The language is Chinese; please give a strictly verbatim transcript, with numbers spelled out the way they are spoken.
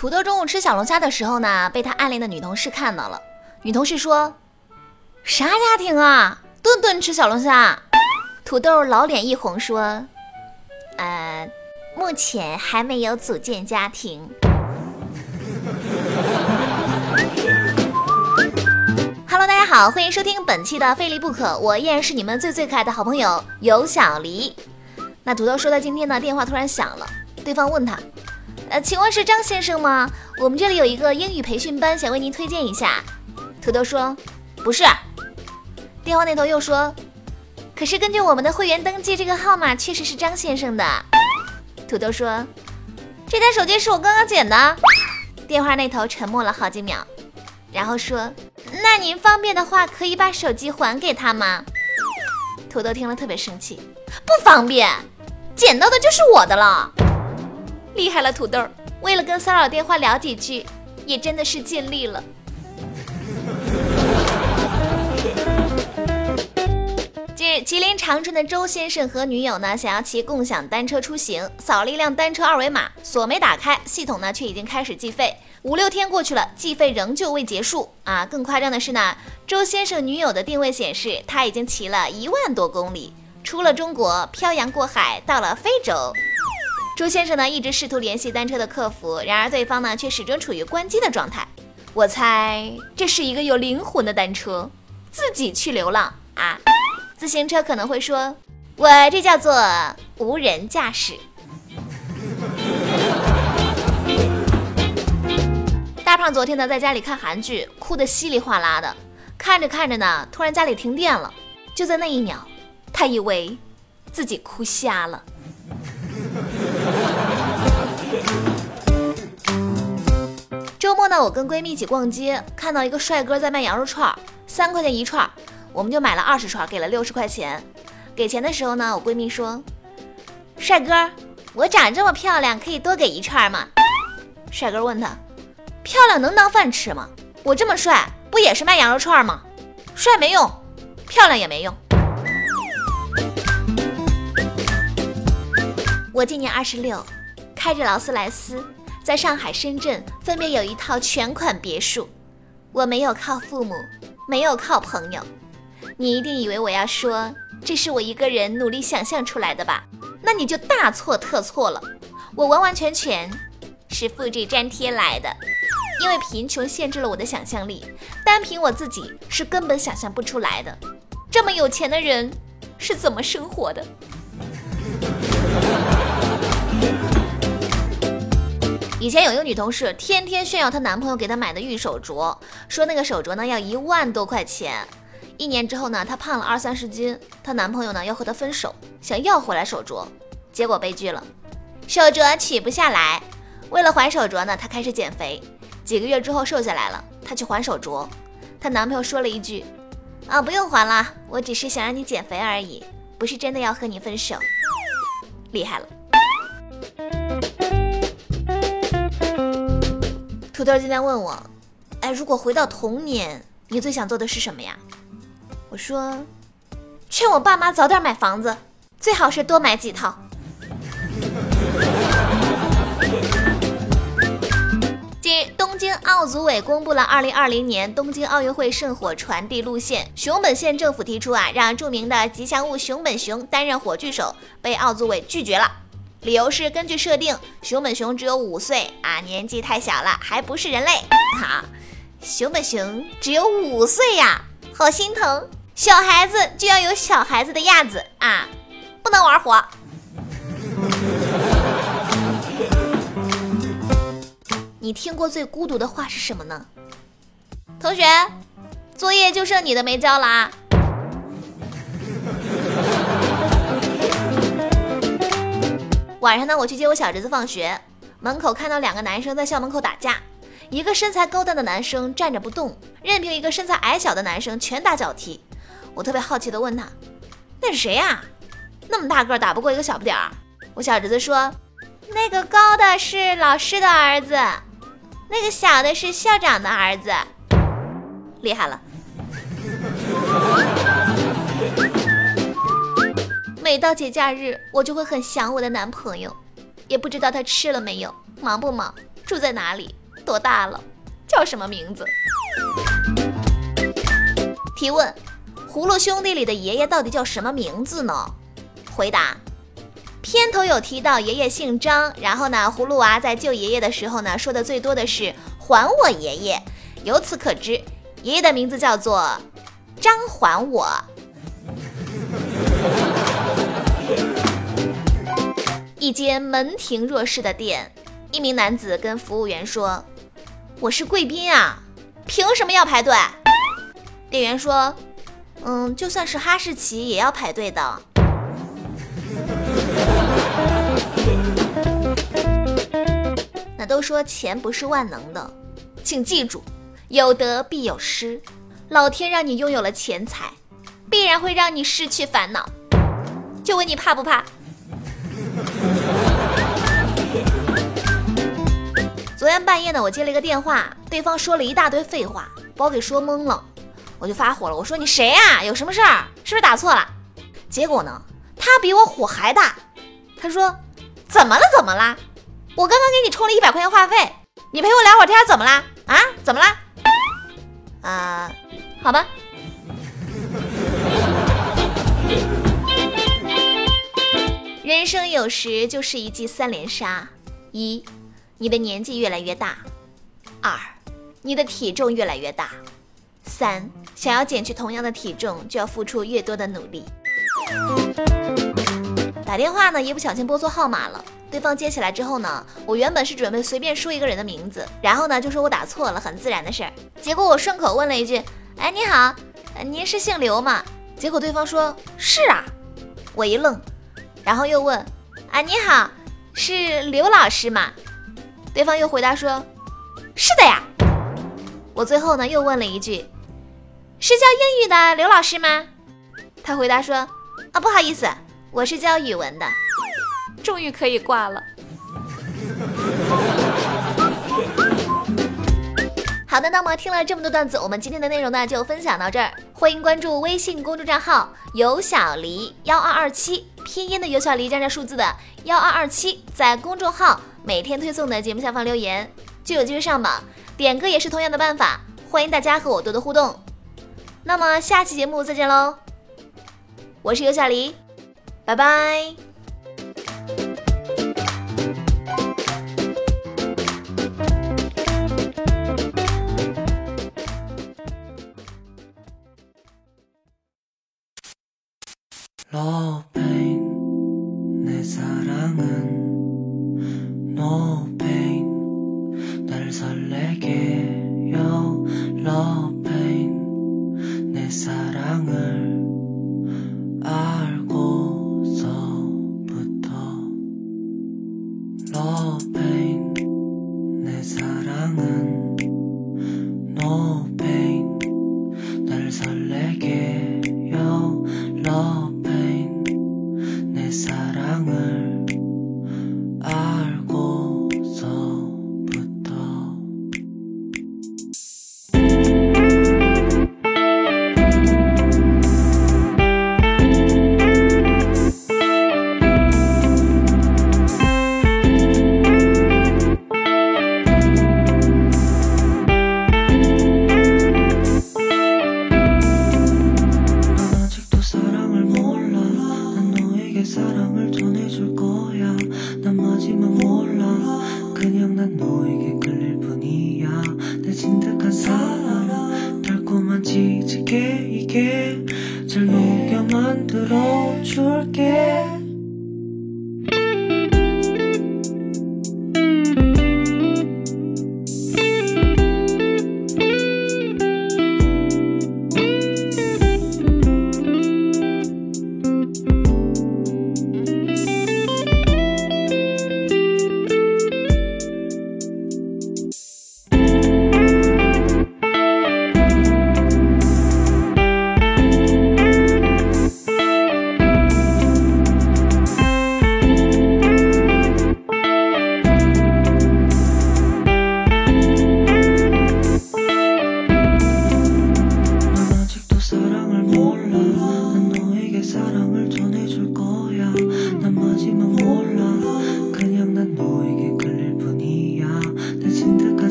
土豆中午吃小龙虾的时候呢，被他暗恋的女同事看到了。女同事说：啥家庭啊，顿顿吃小龙虾？土豆老脸一红说：呃，目前还没有组建家庭。Hello， 大家好，欢迎收听本期的非离不可，我依然是你们最最可爱的好朋友有小黎。那土豆说的今天呢，电话突然响了，对方问他：呃，请问是张先生吗？我们这里有一个英语培训班，想为您推荐一下。土豆说：不是。电话那头又说：可是根据我们的会员登记，这个号码确实是张先生的。土豆说：这台手机是我刚刚捡的。电话那头沉默了好几秒，然后说：那您方便的话可以把手机还给他吗？土豆听了特别生气：不方便，捡到的就是我的了。厉害了土豆，为了跟骚扰电话聊几句，也真的是尽力了。近日，吉林长春的周先生和女友呢，想要骑共享单车出行，扫了一辆单车二维码，锁没打开，系统呢却已经开始计费。五六天过去了，计费仍旧未结束啊！更夸张的是呢，周先生女友的定位显示，他已经骑了一万多公里，出了中国，漂洋过海，到了非洲。周先生呢一直试图联系单车的客服，然而对方呢却始终处于关机的状态。我猜这是一个有灵魂的单车，自己去流浪啊！自行车可能会说，我这叫做无人驾驶。大胖昨天呢在家里看韩剧，哭得稀里哗啦的，看着看着呢，突然家里停电了，就在那一秒，他以为自己哭瞎了。周末呢，我跟闺蜜一起逛街，看到一个帅哥在卖羊肉串，三块钱一串，我们就买了二十串，给了六十块钱。给钱的时候呢，我闺蜜说：帅哥，我长这么漂亮，可以多给一串吗？帅哥问他：漂亮能当饭吃吗？我这么帅，不也是卖羊肉串吗？帅没用，漂亮也没用。我今年二十六，开着劳斯莱斯，在上海、深圳分别有一套全款别墅。我没有靠父母，没有靠朋友。你一定以为我要说这是我一个人努力想象出来的吧？那你就大错特错了。我完完全全是复制粘贴来的，因为贫穷限制了我的想象力，单凭我自己是根本想象不出来的。这么有钱的人是怎么生活的？以前有一个女同事天天炫耀她男朋友给她买的玉手镯，说那个手镯呢要一万多块钱。一年之后呢，她胖了二三十斤，她男朋友呢要和她分手，想要回来手镯，结果悲剧了，手镯取不下来。为了还手镯呢，她开始减肥，几个月之后瘦下来了，她去还手镯，她男朋友说了一句：啊，不用还了，我只是想让你减肥而已，不是真的要和你分手。厉害了。土豆今天问我，哎，如果回到童年，你最想做的是什么呀？我说，劝我爸妈早点买房子，最好是多买几套。近日，东京奥组委公布了二零二零年东京奥运会圣火传递路线。熊本县政府提出啊，让著名的吉祥物熊本熊担任火炬手，被奥组委拒绝了。理由是根据设定，熊本熊只有五岁啊，年纪太小了，还不是人类。啊，熊本熊只有五岁呀，好心疼。小孩子就要有小孩子的样子啊，不能玩火。你听过最孤独的话是什么呢？同学，作业就剩你的没交了啊。晚上呢，我去接我小侄子放学，门口看到两个男生在校门口打架，一个身材高大的男生站着不动，任凭一个身材矮小的男生拳打脚踢。我特别好奇地问他，那是谁呀？那么大个打不过一个小不点儿。我小侄子说，那个高的是老师的儿子，那个小的是校长的儿子。厉害了。每到节假日，我就会很想我的男朋友， 也不知道他吃了没有，忙不忙，住在哪里，多大了，叫什么名字。提问：葫芦兄弟里的爷爷到底叫什么名字呢？回答：片头有提到爷爷姓张，然后呢，葫芦娃在救爷爷的时候呢，说的最多的是还我爷爷，由此可知，爷爷的名字叫做张还我。一间门庭若市的店，一名男子跟服务员说：我是贵宾啊，凭什么要排队？店员说：嗯，就算是哈士奇也要排队的。那都说钱不是万能的，请记住，有得必有失。老天让你拥有了钱财，必然会让你失去烦恼。就问你怕不怕？昨天半夜呢，我接了一个电话，对方说了一大堆废话，把我给说懵了。我就发火了，我说你谁啊？有什么事儿？是不是打错了？结果呢，他比我火还大。他说：怎么了？怎么啦？我刚刚给你充了一百块钱话费，你陪我聊会儿天，怎么啦？啊？怎么啦？啊、呃，好吧。人生有时就是一记三连杀：一，你的年纪越来越大；二，你的体重越来越大；三，想要减去同样的体重，就要付出越多的努力。打电话呢，一不小心拨错号码了。对方接起来之后呢，我原本是准备随便说一个人的名字，然后呢就说我打错了，很自然的事儿。结果我顺口问了一句：哎，你好，您是姓刘吗？结果对方说：是啊。我一愣，然后又问：啊，你好，是刘老师吗？对方又回答说：是的呀。我最后呢又问了一句：是教英语的刘老师吗？他回答说：啊，不好意思，我是教语文的。终于可以挂了。好的，那么听了这么多段子，我们今天的内容呢就分享到这儿。欢迎关注微信公众账号有小黎一二二七，拼音的有小黎加上数字的一二二七，在公众号每天推送的节目下方留言，就有机会上榜。点歌也是同样的办法，欢迎大家和我多多互动。那么下期节目再见喽，我是有小黎，拜拜。 로빈 내 사랑은 너